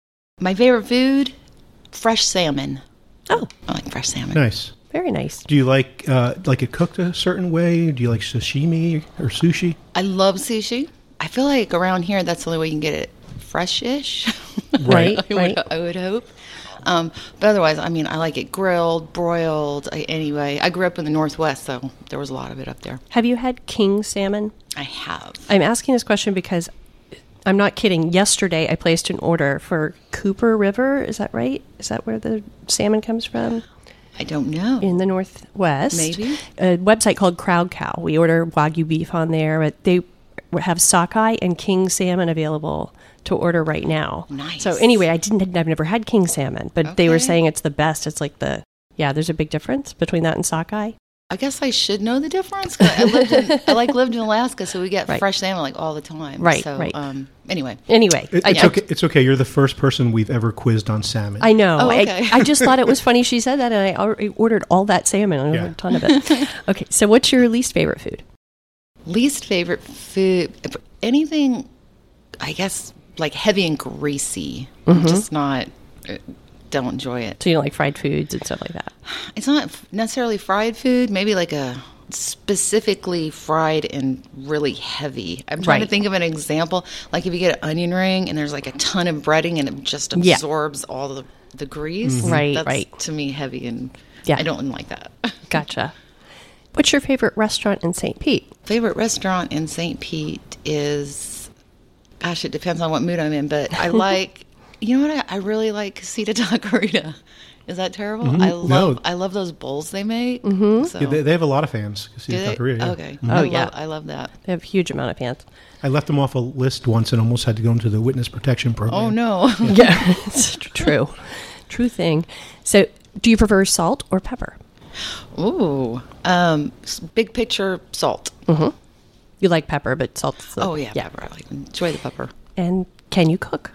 My favorite food? Fresh salmon. Oh, I like fresh salmon. Nice. very nice. Do you like uh, like it cooked a certain way? Do you like sashimi or sushi? I love sushi. I feel like around here, that's the only way you can get it fresh-ish. Right, I, right. would, I would hope. Um, but otherwise, I mean, I like it grilled, broiled. I, anyway, I grew up in the Northwest, so there was a lot of it up there. Have you had king salmon? I have. I'm asking this question because I'm not kidding. Yesterday, I placed an order for Cooper River. Is that right? Is that where the salmon comes from? I don't know. In the Northwest. Maybe. A website called Crowd Cow. We order Wagyu beef on there, but they have sockeye and king salmon available to order right now. Nice. So anyway, I didn't. I've never had king salmon, but they were Okay. saying it's the best. It's like the yeah. There's a big difference between that and sockeye. I guess I should know the difference. 'Cause I lived in, I like lived in Alaska, so we get Right. fresh salmon like all the time. Right, So, right. Um, anyway, Anyway, It, I, it's I- okay. It's okay. You're the first person we've ever quizzed on salmon. I know. Oh, I- okay. I, just thought it was funny she said that, and I already ordered all that salmon. I ordered Yeah. a ton of it. Okay, so what's your least favorite food? least favorite food, anything, I guess, like heavy and greasy. I'm just not, uh, don't enjoy it. So you don't like fried foods and stuff like that? It's not f- necessarily fried food, maybe like a specifically fried and really heavy. I'm trying Right. to think of an example. Like if you get an onion ring and there's like a ton of breading and it just Yeah. absorbs all the, the grease. Right, That's right. to me heavy and Yeah. I don't like that. Gotcha. What's your favorite restaurant in Saint Pete? Favorite restaurant in Saint Pete is, gosh, it depends on what mood I'm in, but I like, you know what? I, I really like Casita Taqueria. Is that terrible? I love No. I love those bowls they make. Mm-hmm. So, Yeah, they, they have a lot of fans. Casita do they? Taqueria, yeah. Okay. Oh, I yeah. Love, I love that. They have a huge amount of fans. I left them off a list once and almost had to go into the witness protection program. Oh, no. Yeah, it's true. True thing. So do you prefer salt or pepper? Ooh. Um, s- big picture salt. You like pepper, but salt's the, Oh, yeah. Pepper. I like, enjoy the pepper. And can you cook?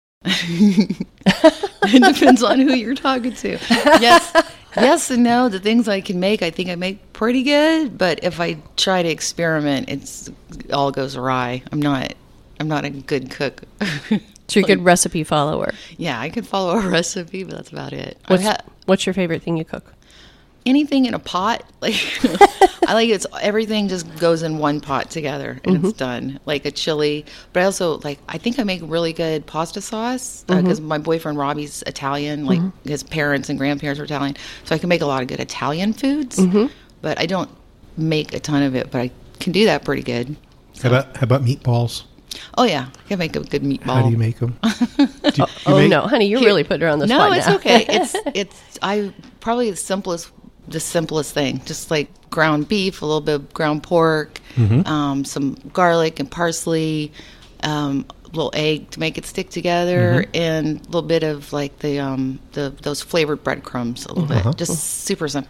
It depends on who you're talking to. Yes, yes and no. The things I can make, I think I make pretty good. But if I try to experiment, it's it all goes awry. I'm not. I'm not a good cook. So you're a good recipe follower. Yeah, I could follow a recipe, but that's about it. I've What's, had what's your favorite thing you cook? anything in a pot. Like I like it's everything just goes in one pot together and it's done. Like a chili, but I also like I think I make really good pasta sauce because my boyfriend Robbie's Italian. Like his parents and grandparents were Italian, so I can make a lot of good Italian foods. But I don't make a ton of it, but I can do that pretty good. How about how about meatballs? Oh yeah, I can make a good meatball. How do you make them? Do you, you Oh, make- no, honey, you're Here- really putting her on the no, spot it's now. okay. It's it's I probably the simplest the simplest thing. Just like ground beef, a little bit of ground pork, um, some garlic and parsley, um, a little egg to make it stick together, and a little bit of like the um the those flavored breadcrumbs. A little Uh-huh. bit, just super simple.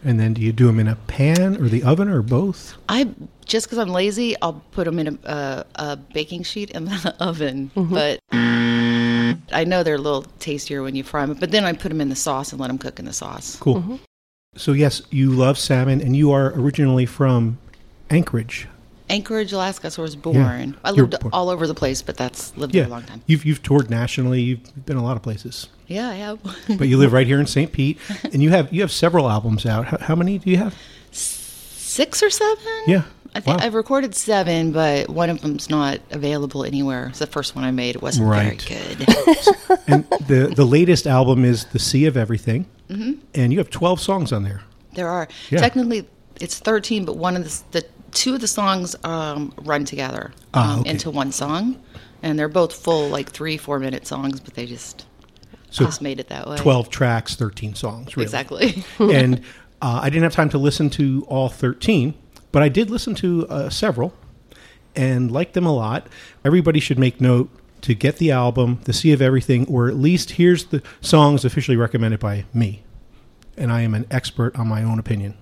And then do you do them in a pan or the oven or both? I just because I'm lazy, I'll put them in a, a, a baking sheet in the oven. Mm-hmm. But I know they're a little tastier when you fry them. But then I put them in the sauce and let them cook in the sauce. Cool. Mm-hmm. So yes, you love salmon, and you are originally from Anchorage. Anchorage, Alaska, so I was born. Yeah, I you're lived born. all over the place, but that's lived Yeah, there a long time. you've you've toured nationally. You've been a lot of places, Yeah, I have. but you live right here in Saint Pete, and you have you have several albums out. How, how many do you have? Six or seven? Yeah, I think wow. I've recorded seven, but one of them's not available anywhere. It's the first one I made. It wasn't Right. very good. And the the latest album is The Sea of Everything, Mm-hmm. and you have twelve songs on there. There are. Yeah. Technically, it's thirteen, but one of the, the two of the songs um, run together Ah, um, okay. into one song. And they're both full, like three, four minute songs, but they just, So just made it that way. twelve tracks, thirteen songs, really. Exactly. And uh, I didn't have time to listen to all thirteen, but I did listen to uh, several and liked them a lot. Everybody should make note to get the album, The Sea of Everything, or at least here's the songs officially recommended by me. And I am an expert on my own opinion.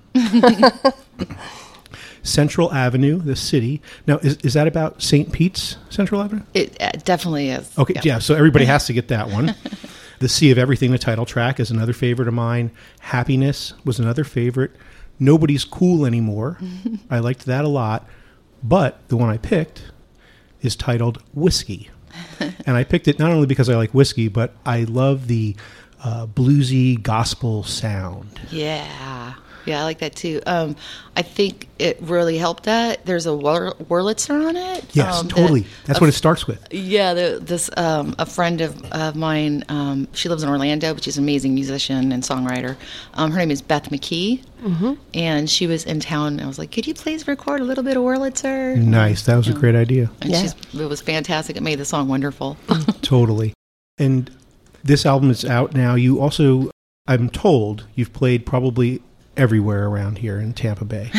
Central Avenue, the city. Now, is, is that about Saint Pete's Central Avenue? It uh, definitely is. Okay, yeah. so everybody has to get that one. The Sea of Everything, the title track, is another favorite of mine. Happiness was another favorite. Nobody's Cool Anymore. I liked that a lot. But the one I picked is titled Whiskey. And I picked it not only because I like whiskey, but I love the uh, bluesy gospel sound. Yeah. Yeah, I like that too. Um, I think it really helped that. There's a Wur- Wurlitzer on it. Yes, um, totally. that- That's a what it starts with. Yeah, the, this um, a friend of, of mine. Um, she lives in Orlando, but she's an amazing musician and songwriter. Um, her name is Beth McKee, mm-hmm. and she was in town. And I was like, "Could you please record a little bit of Wurlitzer?" Nice. That was a great idea. And Yeah. she's, it was fantastic. It made the song wonderful. Totally. And this album is out now. You also, I'm told, you've played probably everywhere around here in Tampa Bay.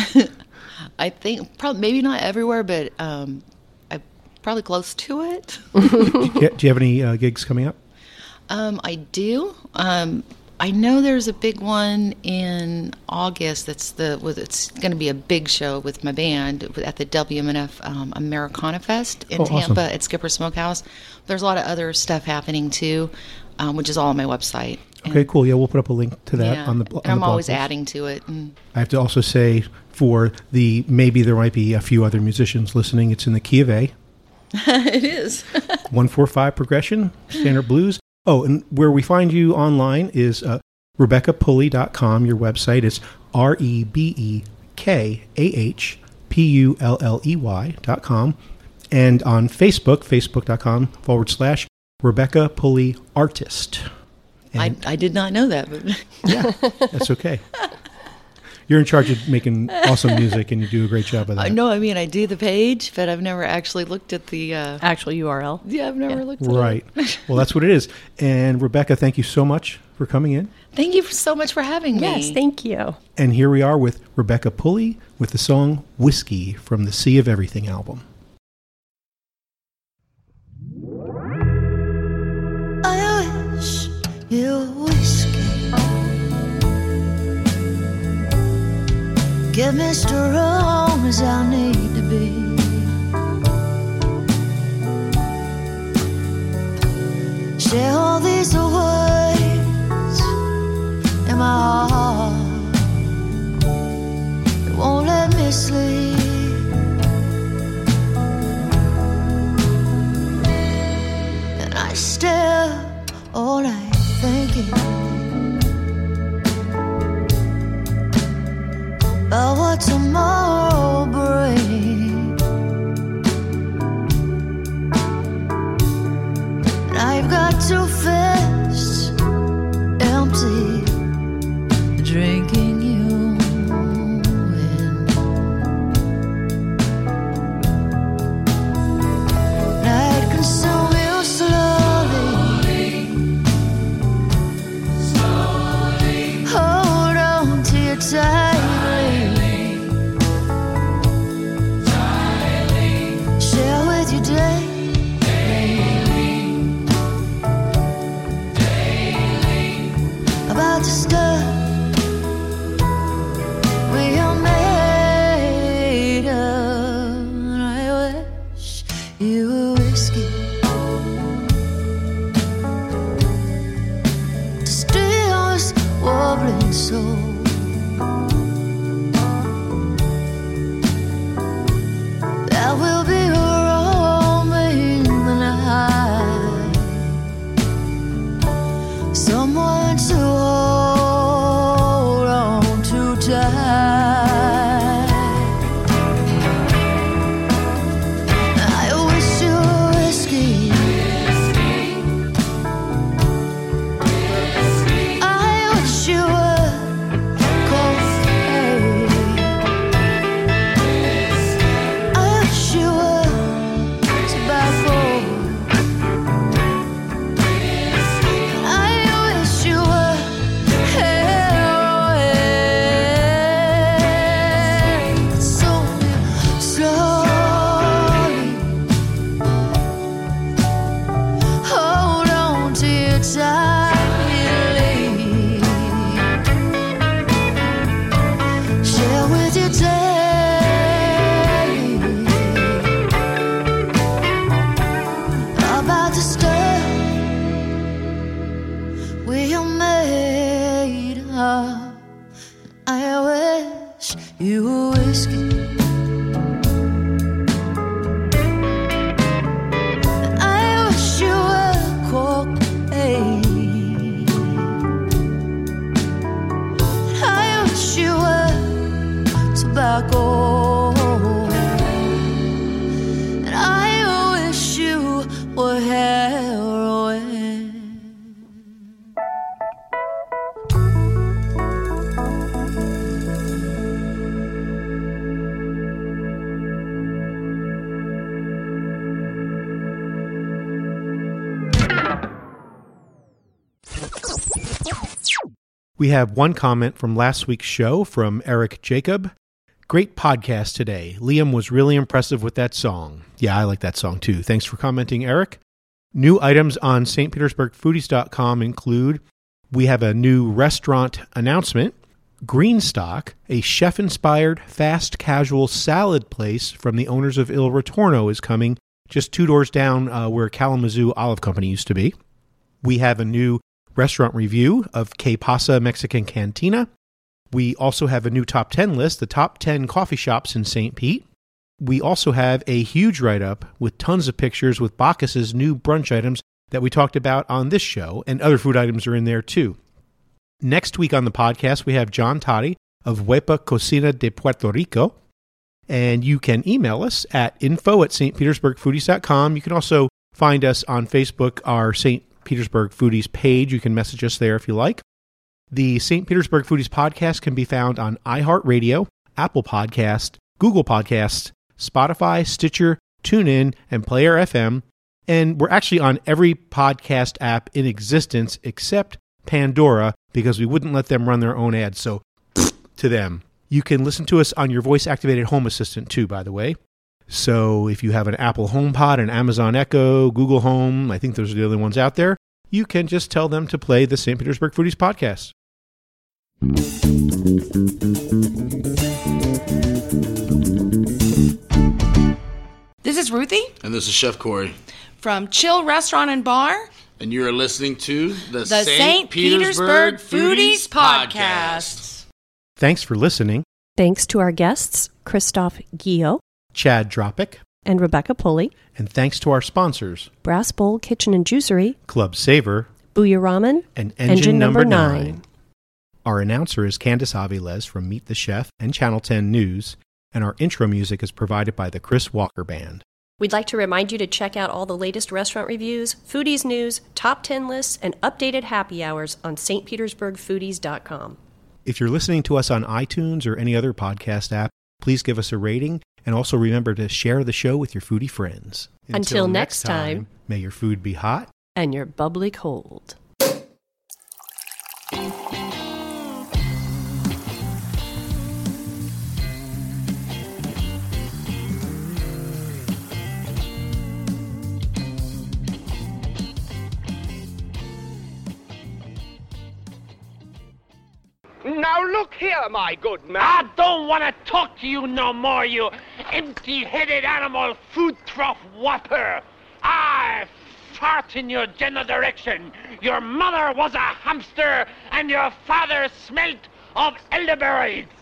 I think probably maybe not everywhere, but um, I probably close to it. do, you, do you have any uh, gigs coming up? Um, I do. Um, I know there's a big one in August. That's the with it's going to be a big show with my band at the W M N F um, Americana Fest in Oh, Tampa awesome. at Skipper Smokehouse. There's a lot of other stuff happening too, um, which is all on my website. Okay, cool. Yeah, we'll put up a link to that Yeah, on the and on I'm the blog always post. adding to it. And I have to also say, for the maybe there might be a few other musicians listening, it's in the key of A. it is. one four five progression, standard blues. Oh, and where we find you online is uh, rebecca pulley dot com. Your website is R E B E K A H P U L L E Y dot com. And on Facebook, facebook.com forward slash Rebecca Pulley Artist. I, And I did not know that, but yeah, that's okay. You're in charge of making awesome music, and you do a great job of that. I know. I mean, I do the page, but I've never actually looked at the. Uh, Actual U R L. yeah, I've never Yeah. looked at Right. it. Well, that's what it is. And Rebecca, thank you so much for coming in. Thank you so much for having me. Yes, thank you. And here we are with Rebecca Pulley with the song Whiskey from the Sea of Everything album. I wish you whiskey. Get me strong as I need to be. Say all these words in my heart. It won't let me sleep. And I stare all night thinking about what tomorrow brings. We have one comment from last week's show from Eric Jacob. Great podcast today. Liam was really impressive with that song. Yeah, I like that song too. Thanks for commenting, Eric. New items on S T Petersburg Foodies dot com include, we have a new restaurant announcement. Greenstock, a chef-inspired, fast-casual salad place from the owners of Il Ritorno, is coming just two doors down uh, where Kalamazoo Olive Company used to be. We have a new restaurant review of Que Pasa Mexican Cantina. We also have a new top ten list, the top ten coffee shops in Saint Pete. We also have a huge write-up with tons of pictures with Bacchus's new brunch items that we talked about on this show, and other food items are in there too. Next week on the podcast, we have John Toddy of Huepa Cocina de Puerto Rico, and you can email us at info at S T Petersburg Foodies dot com. You can also find us on Facebook, our Saint Petersburg Foodies page. You can message us there if you like. The Saint Petersburg Foodies podcast can be found on iHeartRadio, Apple Podcast, Google Podcasts, Spotify, Stitcher, TuneIn, and Player F M. And we're actually on every podcast app in existence except Pandora, because we wouldn't let them run their own ads, so to them. You can listen to us on your voice-activated home assistant too, by the way. So if you have an Apple HomePod, an Amazon Echo, Google Home, I think those are the only ones out there, you can just tell them to play the Saint Petersburg Foodies podcast. This is Ruthie And this is Chef Corey. from Chill Restaurant and Bar, And you're listening to the, the Saint Petersburg Foodies Podcast. Thanks for listening. Thanks to our guests, Christoph Guillot Chad Dropic. and Rebecca Pulley, And thanks to our sponsors, Brass Bowl Kitchen and Juicery, Club Saver, Booyah Ramen, and Engine, Engine Number Number nine. Nine. Our announcer is Candice Aviles from Meet the Chef and Channel ten News, and our intro music is provided by the Chris Walker Band. We'd like to remind you to check out all the latest restaurant reviews, foodies news, top ten lists, and updated happy hours on S T Petersburg Foodies dot com. If you're listening to us on iTunes or any other podcast app, please give us a rating, and also remember to share the show with your foodie friends. Until next time, may your food be hot. And your bubbly cold. Now look here, my good man. I don't want to talk to you no more, you empty-headed animal food trough whopper. I fart in your general direction. Your mother was a hamster, and your father smelt of elderberries.